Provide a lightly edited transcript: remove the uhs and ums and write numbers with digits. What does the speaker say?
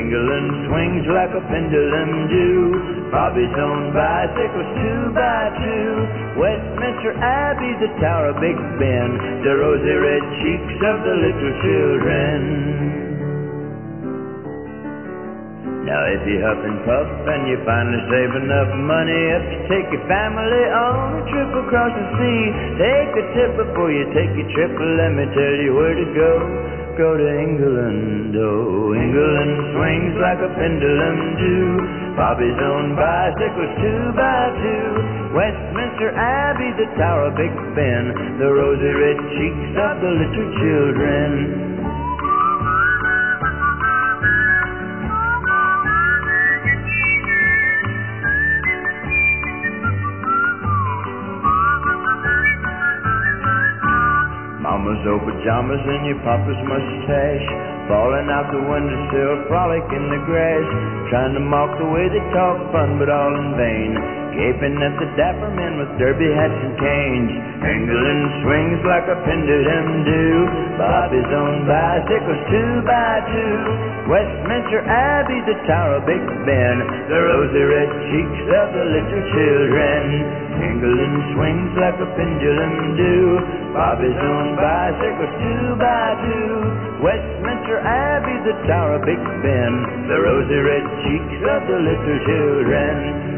England swings like a pendulum do. Bobby's own bicycles 2x2. Westminster Abbey, the Tower of Big Ben, the rosy red cheeks of the little children. Now if you huff and puff and you finally save enough money up to take your family on a trip across the sea, take a tip before you take your trip. Let me tell you where to go. Go to England, oh, England swings like a pendulum do. Bobby's own bicycles 2x2. Westminster Abbey, the Tower of Big Ben, the rosy red cheeks of the little children. Mama's old pajamas and your papa's mustache, falling out the windowsill, frolic in the grass, trying to mock the way they talk fun, but all in vain, gaping at the dapper men with derby hats and canes. England swings like a pendulum do. Bobby's own bicycles 2x2. Westminster Abbey, the Tower of Big Ben, the rosy red cheeks of the little children. England swings like a pendulum do. Bobby's own bicycles 2x2. Westminster Abbey, the Tower of Big Ben, the rosy red cheeks of the little children.